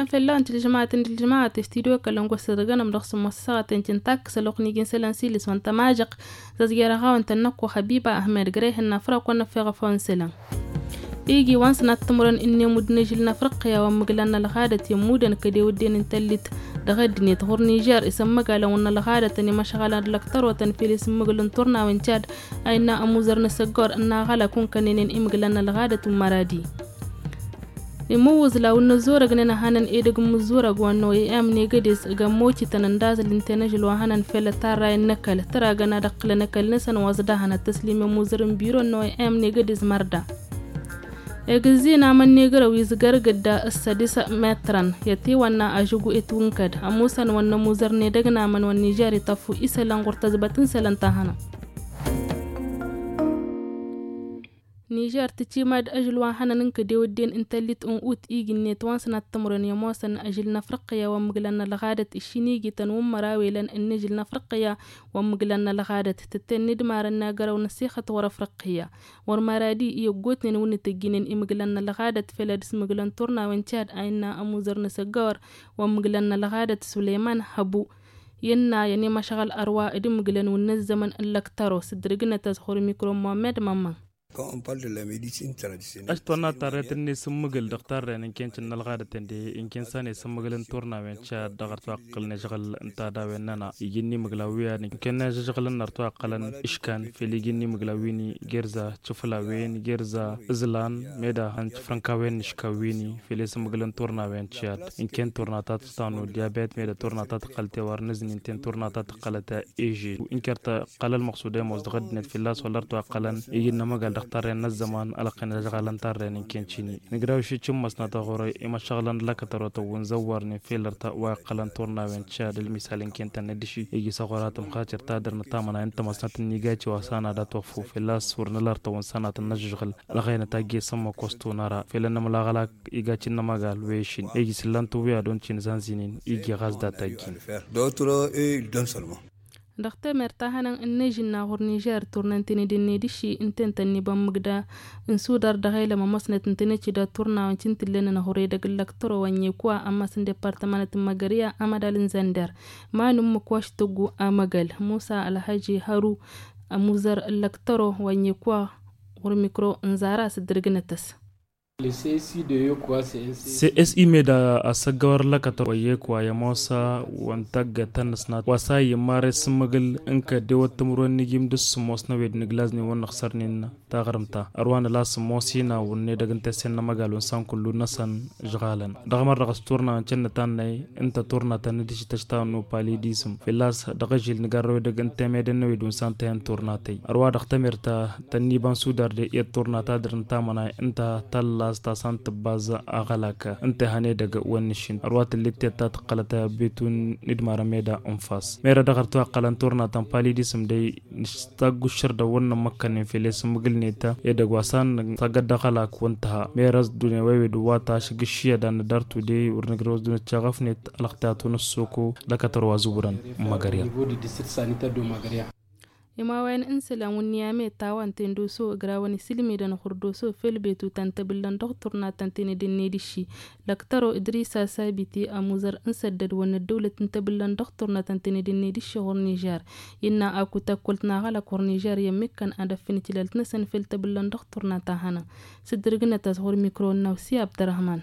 فلان الجماعة استديو كلام قصة رجنا مدخس مصاصة تنتاك سلوقني جنس لانسيلس وانت ماجق تزجير غاون تنقو حبيبة أحمد جريه النفرة كنا في غفون سلام إيجي وانس نتمرن إني مدنجل نفرقيا ومقلنا لغادة يمودن كدي ودين انتلت دغدني تغور نيجر اسم مقالا وانا لغادة اني مشغالا لكتر وتنفيل اسم مقلن تورنا وانشاد اينا اموزر نسقور انا غالا كون كنينين امقلنا لغادة مرادي يموز لو النزورة قننا هانن إيدق مزورة قوانو يأمني قديس قموشي تننداز الانتنجل وهانن فيلا تارا النكال ترى قنا دقل نكال نسان وازداهنا التسليم موزرن بيرو انو يأمني قديس مردا يجزينا من نيجر ويزجر قد السادسة مترا يتي وانا أجوجو إتونكد أموسا وانا موزر ندقنا من والنيجاري طفو إسلان غرتزبتن سلان تهانا نيجر تتيماد أجل واحنا ننكدي ودين انتلت أنقوت إيجي نيتوان سنة تمرن يموسن أجل نفرقيا ومقلنا لغادة الشينيجي تنوم مراوي لن النجل نفرقيا ومقلنا لغادة تتند مارنا قرو نسيخة ورفرقيا ورمارادي يقوتن ونتجينين إمقلنا لغادة فلادس مقلن تورنا وانشاد أينا أموزر نسقار ومقلنا لغادة سليمان حبو ينا يعني مشغل أرواء إدي مقلن ونزمن اللكتارو سدرقنا تزخور ميكرو محمد ماما Quand on parle de la médecine traditionnelle, أشتونا تاريتني سمجل دكتور إن كان شن الغادة تندي إن كان ساني سمجل تورنا وين شاد دغرت وقل نشغل أنت داويننا يجيني مغلاوية إن كان نشغل نرتوى قلن إشكان في اللي يجيني مغلاويني جرزة شوفلا وين جرزة إزلان ميدا هنش فرنكا وين نشكاويني في اللي سمجل تورنا وين شاد إن كان تورنا تاتستانو ديابيت ميدا تورنا تاتقلت ورنزن إن كان تورنا تاتقلت إيجي وإن كرت قلل مقصودة مزدغدنت في الله سولرتوى قلن يجينا مغال دكتور الزمان ألقينا شغلان تارين كينشيني نقراو شي تشم مسنا تغوري إما شغلان لك تروتو ونزورني فيلرتا واقلان تورنا وين شاد المثال إن كنت ندشي يجي صغارات مخاطر تادر نتامنا أنت مسنا تنيجاتي وسانا دا توفو في لاس ورنلارتا ونسانا تنجغل لغينا تاجي سما كوستو نارا فيلنا ملاغلاك يجاتي نماغال ويشين يجي سلان تويا دونشين زانزينين يجي غازدا تاجي d'autres ils donnent seulement. دكتور مرتاحنا النجنا غور نيجر تورنتيني دني دشي انتني بمقدا انسودر دغيله ما مسنه تنتني دا تورنا وانتنت لنا نهوري دغلك ترو ونيكوا اما سن ديبارتمانت مغاريا امدالن زندر ما نم كواش تغو امغل موسى الحاجي هارو اموزر لكترو ونيكوا غور ميكرو انزارا سدرغنتس CSI meda asagawar lakatar waye kwa ya mosa wantaga tanasna wasa yimare smagil inka de watamron nigim dus mosna wed niglazni won khsarnin tagramta arwan la smosina wonne daganta senna magalon san kullu nasan jgalan dagmar ragasturna channa tanay inta turna tan dishi tashtanu palidism filas dagajil nigarro daganta meden wedun santen turnatay arwa dagtamirta tanni ban sudar de yet turnata dirnta mana inta talla استاسانت باز اغلاك انت هني دغ ونشين اروات اللي تتقلت بيتون ندمار ميدا انفاس ميرا دغرتو قلن تورنا تمبالي دي سم دي نستغو شرد ون مكن في لسم غلنيتا يدغ واسان تغد خلاك وانتها ميراز دنيا ويد واتا شغشيه دان دارتو دي ورنغروز دون تشغفنت الختاتو نسوكو دكتور وازبران مغاريا إما وين إنسلا ونيامي تاوان تندوسو إغراواني سلمي دان خردوسو فيلبيتو تنتبلن دكتورنا تنتيني دني ديشي لكترو إدريسا سابتي أموزر انسدد وان الدولة تنتبلن دكتورنا تنتيني دني ديشي غور نيجار إنا أكو تاكولتنا غالا كور نيجار يمكن أدفني تلالتنسن فيلتبلن دكتورنا تاهانا سدرغنا تزغور ميكرو نوسي عبد الرحمن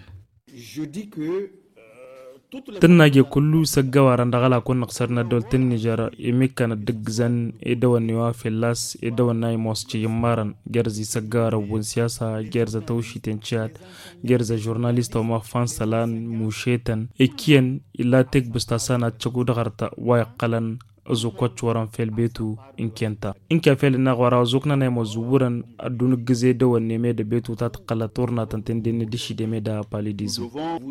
تناجي كله سجوا رندغلا كون نقصرنا دولتين نيجر يمكن الدقزن يدوان نواف اللاس يدوان ناي موسجي يمارن جرزي سجوا ربون سياسة جرزة توشي تنشات جرزة جورناليست وما فان سلان موشيتن إكين إلا تك بستاسانا تشكو دغرتا وايقلن أزوكوتش وران في البيتو إن كنتا إن كفيل النغورا وزوكنا نيمو زورا أدون الجزي دو النمي دي بيتو تاتقلا تورنا تنتين ديشي دي دا باليديزم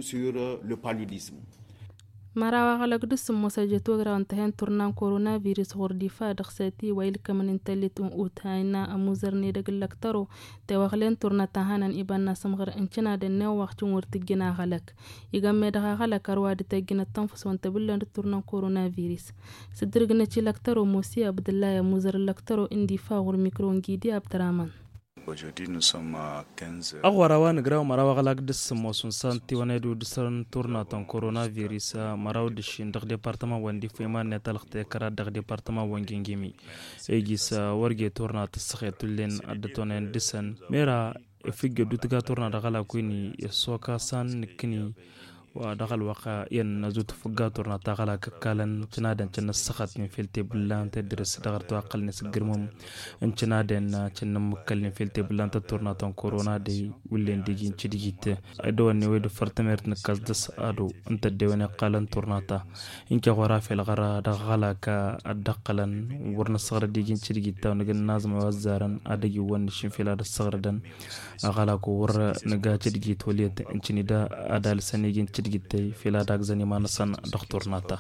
مراوا غلق دسم مساجتو غراون تهين تورنان كورونا فيروس غرديفا دخساتي ويل كمن انتلتون اوتاينا اموزرني دغلك ترو توغلين تورنا تهانن ابان سمغر انچنا دنيو وقتون ورتجنا غلق يغمي دغا غلق رواد تجنا التنفس وانت بلن تورنان كورونا فيروس سدرغنا تشي لكترو موسي عبد الله اموزر لكترو انديفا غور ميكرون جيدي عبد الرحمن agwarawa ni graw marawa galak dis mosun santi wana du disan tourna ton coronavirus maraw dishin dag departement wandi fema netalxte kara dag departement wangingimi egis warge tourna tsxetulen adatonen disan mera figge dutga tourna dagala kuni soka san nikni ودخل وقع ين زوت فقاتور نتاغلا كالن تنادن تن السخط من فيلتي بلان تدرس دغرت اقل نس غرمم ان تنادن تن مكلن فيلتي بلان تورنا تون كورونا دي ولين ديجين تشديت ادوني ويد فرتمرت نكاز دس ادو انت ديوني قالن تورناتا انك غرا في الغرا دغلا ك ادقلن ورن صغر ديجين تشديت ونغن نازم وزارن ادي ون شين فيلا الصغردن غلا كو ور نغا تشديت وليت انتني دا ادال سنيجين جيتي في لا داك زني ما نسن دكتور ناتا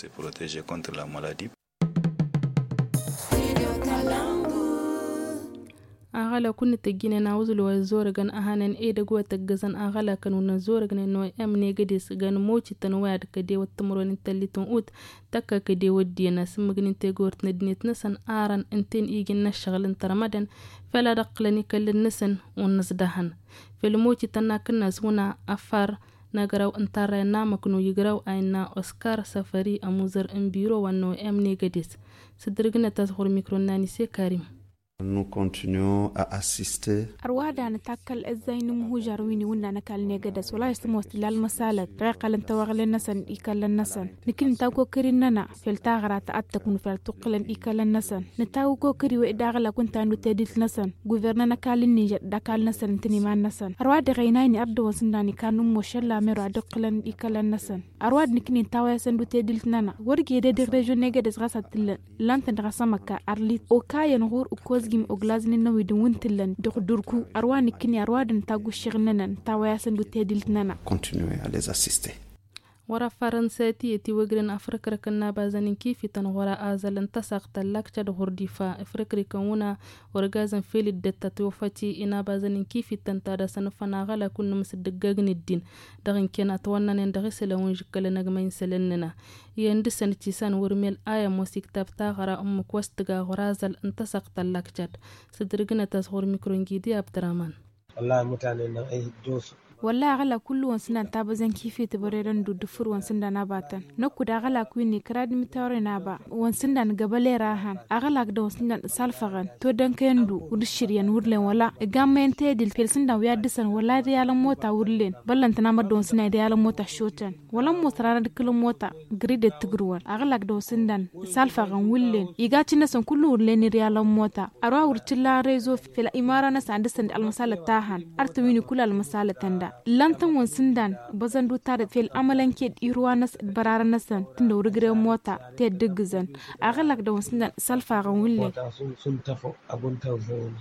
agala kunni tagine na wuzul wa zoragan ahanan e da gwa taggazan agala kanu na zoragan no amne gadis gan mochi tan wad kade wattumron tallitun ut takka kade wadina smagnin te gort nadnit nasan aran intin igin na shaglan taramadan fala daqlani kallin nasan unnasdahan fil mochi tanna kanna suna afar nagaraw antara na maknu yigraw ayna Oscar Safari amuzar biro wanno amne gadis sidrigna tasxur mikronani se Karim. Nous continuons à assister. أرواد أن تأكل الزين مهجر ويني ونا نكال نجدس ولا يستموت للمسالة رقل أنت وغل النسن إكل النسن لكن تاوكو كريننا في التاغرة تأتكون في التقل إكل النسن نتاوكو كري وإداغلا كنت أنو تديت نسن غوفرنا نكال النيجر دكال نسن تني ما النسن أرواد غينايني أردو وسنداني كانوا مشلا ميرو دقلا إكل النسن أرواد نكني تاويا سندو تديت نانا ورقي يدي ريجو نجدس غاسة لانتن غاسمكا أرليت أوكايا نغور أكوز جيم أغلازني نوي دون تلن دردوركو أروان كني أروان تاجو شغلنا تاوياسن بتهدلتنا. Continuez à les assister. ورا فرنساتي يتي وغرن أفريقيا كنا بازنين كيف تنغورا آزلن تساق تلاك تدهور دفاع أفريقيا كونا ورغازن فيل الدتا توفتي إنا بازنين كيف تنتادا سنفنا غلا كنا مسدقاقن الدين دغن كنا أتوانا ندغس لون جكال نغمين سلننا يندسن تيسان ورميل آية موسيك تابتا غرا أمك وستغا غرازل انتساق تلاك تد سدرغنا تسغور ميكرونجي دي عبدالرحمن والله متعني أي جوس والله غلا كل وانسنا تابزن كيفي تبريرن دو دفور وانسنا ناباتن نكو دا غلا كويني كراد متوري نابا وانسنا نقبالي راهان اغلا كدا وانسنا سالفغان تو دنكيندو ودشريان ورلين ولا اقامين تيدل فيلسنا ويادسن ولا ريالا موتا ورلين بلان تنامد دوانسنا ريالا موتا شوتن ولا موترانا دكلو موتا غريد تقروان اغلا كدا وانسنا سالفغان ورلين يغاتي نسان كلو ورلين ريالا موتا اروا ورتلا ريزو في الامارة نسا عندسن المسالة تاهان ارتويني كل المسالة تندا lantan wansindan bazan du tare fel amalan ke irwanas bararanasan tindo rigre mota te digzan agalak da wansindan salfa wulle sun tafo abun tawfon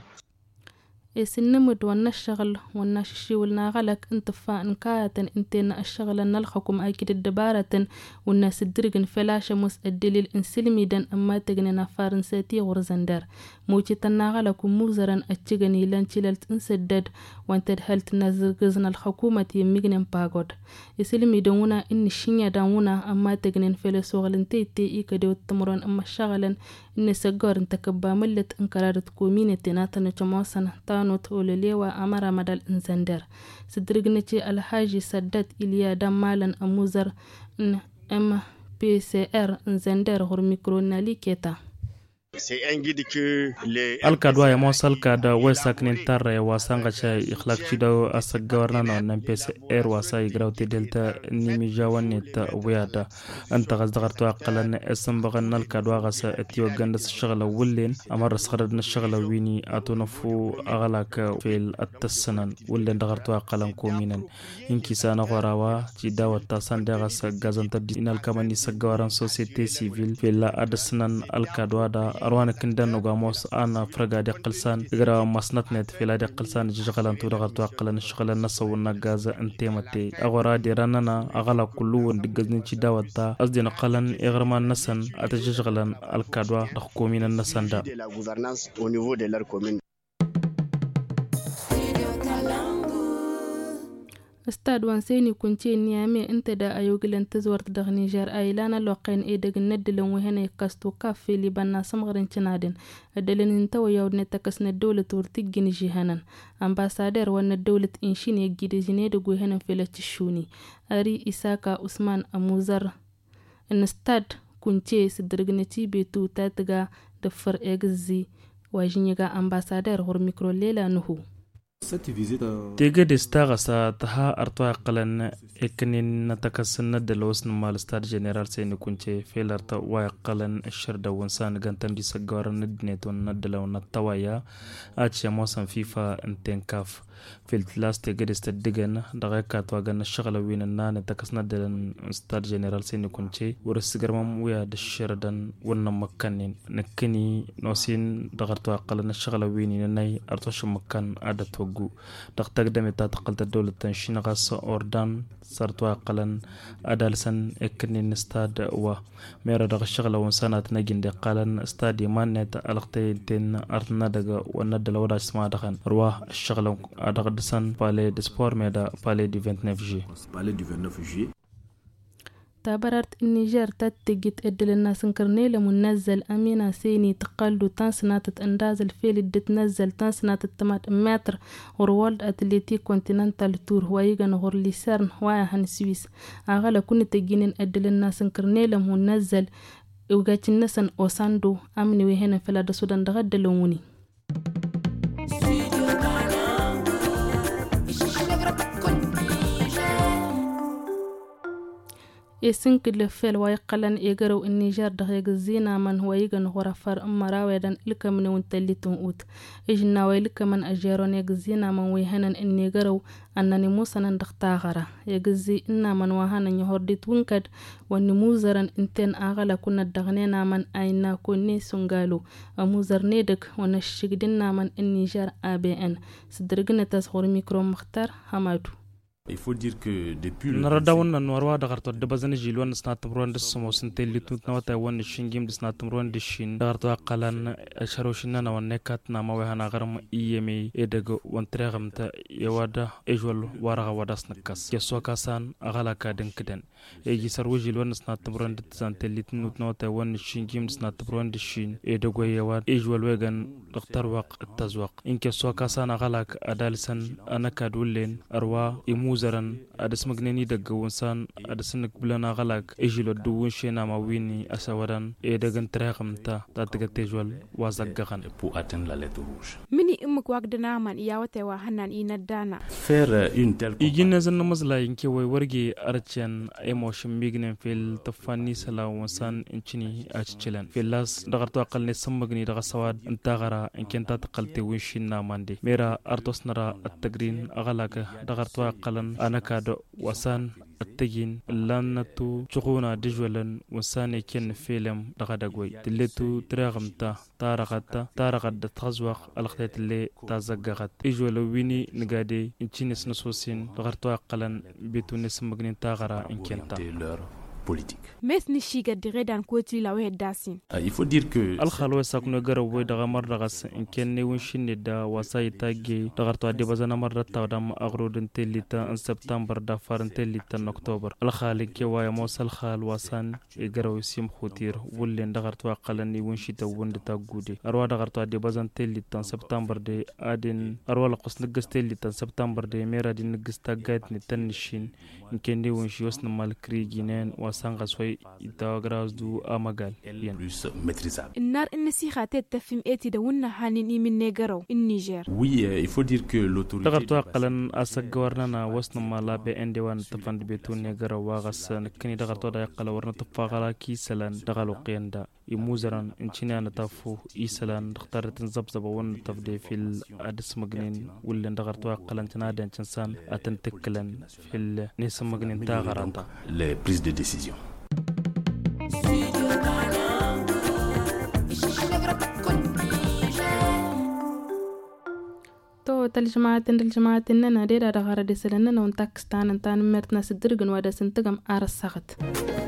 سنمد ونشغل ونششي ولناغلك انتفا انكاية انتنا الشغل نلخكم ايكد الدبارة والناس الدرقن فلاش موس الدليل انسلمي دان اما تغنينا فارنساتي غرزندر موجي تناغلك موزرا اتشغني لانشلالت انسدد وانتد هلت نازرقزنا الحكومة يميغنين باغود يسلمي دانونا ان الشينيا دانونا اما تغنين فلسوغلن تيتي ايكا ديو التمرون اما شغلا ان سجار انتكبا ملت انكرارت كومينتي ناتنا جموسنا نوت ولليوا أمر مدال إنزندر سدرجنتي الحاجي سدد إليا دمالا أموزر إن MPCR إنزندر هر ميكرونالي كيتا alkadwa ya mosalka da wesak nintar ya wasanga cha ikhlaq chido asagawarna no nampes air wasa igrawti delta nimi jawanne ta wiyada anta qasdaqartu aqalan esambaqan alkadwa qasa etiyo gandas shagala wullin amar sqaradna shagala wini atunafu aghalaka fil attasanan wullen daqartu aqalan kuminan inki sana qorawa chidawa tasanda qasa gazanta dinal kamani sagawaran societe civile fil adasnan alkadwa da أروان كندن وقاموس أنا فرقة دي قلسان إقرأ مصنطنت في لا دي قلسان جشغلان تودغرتو أقلن الشغل النصو والنقازة انتيمتي أغرا دي راننا أغلا كلون دقزنين شداوتا أصدين قلن إغرمان نسن أتجشغلان الكادوا دخكومين النسان دا استاد وانسيني كنتي نيامي انت دا ايوغلن تزورت دغ نيجر ايلانا لوقين ايدغ ندلن وهنا يكاستو كافي لبنا سمغرين تنادن ادلن انتو يودن تكسن الدولة تورتيجين جيهانا امباسادر وان الدولة انشين يجيد جنيد وهنا فيلتشوني اري إساكا عثمان أموزر ان استاد كنتي سدرغنتي بيتو تاتغا دفر اغزي واجنيغا امباسادر هور ميكرو ليلا نهو تيجد استغاثة تها أرتوى قلن إكنين نتكسن ندلوس نمال استاد جنرال سيني كنتي فيلرت ويقلن الشرد وانسان غانتن دي سجار ندنيتون ندلو نتوايا آتشي موسم فيفا انتنكاف في الثلاث تيجد استدقن دغيكات واغن الشغل وين النان نتكسن ندلن استاد جنرال سيني كنتي ورسجر ممويا دشردن ونمكنين نكني نوسين دغرتوى قلن الشغل وين ناي أرتوش مكان عادت وقو دقتك دمي تاتقلت الدولة تنشين غاس أوردان سرتوا قلن أدالسن إكني نستاد و ميرا دغ الشغل ونسانات نجين دي قلن استادي مانت ألقتين تين أرتنا دغ وندل وداش سما دخن رواه الشغل أدغدسن بالي دي سبور ميدا بالي دي 29 جي تابرت النيجر تتجت ادل الناس كرنيله منزل امينه سيني تقلو تنسنات انداز الفيل دت نزل تنسنات التمات متر وورلد اتليتي كونتيننتال تور وايغن غور ليسرن واهن سويس اغلا كن تجين ادل الناس كرنيله منزل اوغاتي نسن اوساندو امني وهنا فلا دسودان دغدلوني يسنك لفيل ويقلن إيجرو النيجر دغيق الزينة من هو يغن غرفر مراويدان إلك من ونتلتون اوت إجنا ويلك من أجيرون يغزينا من ويهنن النيجرو أنني موسنا دختاغرة يغزي إنا من وهنن يهردت ونكد ونموزرن انتين آغلا كنا دغنينا من أينا كوني سنغالو أموزر نيدك ونشيقدنا من النيجر ABN سدرقنا تسغور ميكرو مختار همادو Il faut dire que depuis نرداون نوروا دغرتو دبزن جيلون سناتمرون دسمو سنتلي توتنوتا ون شينجيم دسناتمرون دشين دغرتو قلن شروشنا ونكات نما وهنا غرم ايمي ادغ ونترغمت يوادا اجول ورغه وداس نكاس يسوكاسان اغلاكا دنكدن يجي سرو جيلون سناتمرون دسنتلي توتنوتا ون شينجيم دسناتمرون دشين ادغ يواد اجول وغن دكتور وق التزوق انك سوكاسان اغلاك ادالسن انا كادولين اروا موزرن أدس مغنيني دغ ونسان أدس نقبلنا غلاك إجلو دوون شينا ما ويني أساوران إيدغن ترغمتا تاتغ تيجوال وازغغان pour atteindre la lettre rouge. مني أمك واقدنا من إياوتي وحنان إينا دانا Faire une telle يجينا زن مزلا ينكي ويورغي أرچان إيموش ميغنين في التفاني سلا ونسان إنچني أچچلن في اللاس دغرتو أقلني سمغني دغ سواد انتاغرا إنكين تاتقلتي وينشينا ماندي ميرا أرتوس نرا التقرين أغلاك دغرتو أقلن أنا كادو وسان التجين لانتو تشغونا دجولن وساني كن فيلم دغدغوي تلتو تراغمتا تارغت تخزوق الختيت اللي تازغغت اجولو ويني نغادي انچينس نسوسين دغرتو قلن بيتو نسمغنين تاغرا انكنتا politique. مس نشيغا دغدان كوتي لا وهد داسين Il faut dire que الخلوة ساكنو غرو دغ مردغس ان كن ونشين دا وساي تاغي دغرتو دي بزنا مرتا ودم اغرودن تليتا ان سبتمبر دا فارن تليتا اكتوبر الخالق كوايا موسى الخال وسان غرو سيم خوتير ولين دغرتو قلني ونشيتا وند تاغودي اروا دغرتو دي بزن تليتا سبتمبر دي ادين اروا لقس نغس تليتا سبتمبر دي ميرا دي نغس تاغات نتنشين ان كن دي ونشي وسن مالكريجينن وسان غسوي يتاغراز دو امغال plus maîtrisable. النار النسيخة تتفهم ايتي داونا حانيني من نيغرو النيجر Oui, il faut dire que l'autorité دغرتو قلن اسغورنا وسن مالا بي اندوان تفند بيتون نغرو واغس نكني دغرتو دا يقل ورن تفاغلا كي سلان دغلو قيندا يموزران انشينا نتافو ايسلان دختارت زبزب ون تفدي في الادس مغنين ولن دغرتو قلن تنادن تنسان اتنتكلن في النيس مغنين تاغرانتا les prises de décision. تو الجماعة إننا ديرا دغارة دي سلننا ونتاكستان انتان مرتنا سدرغن وادا سنتغم آرس ساغت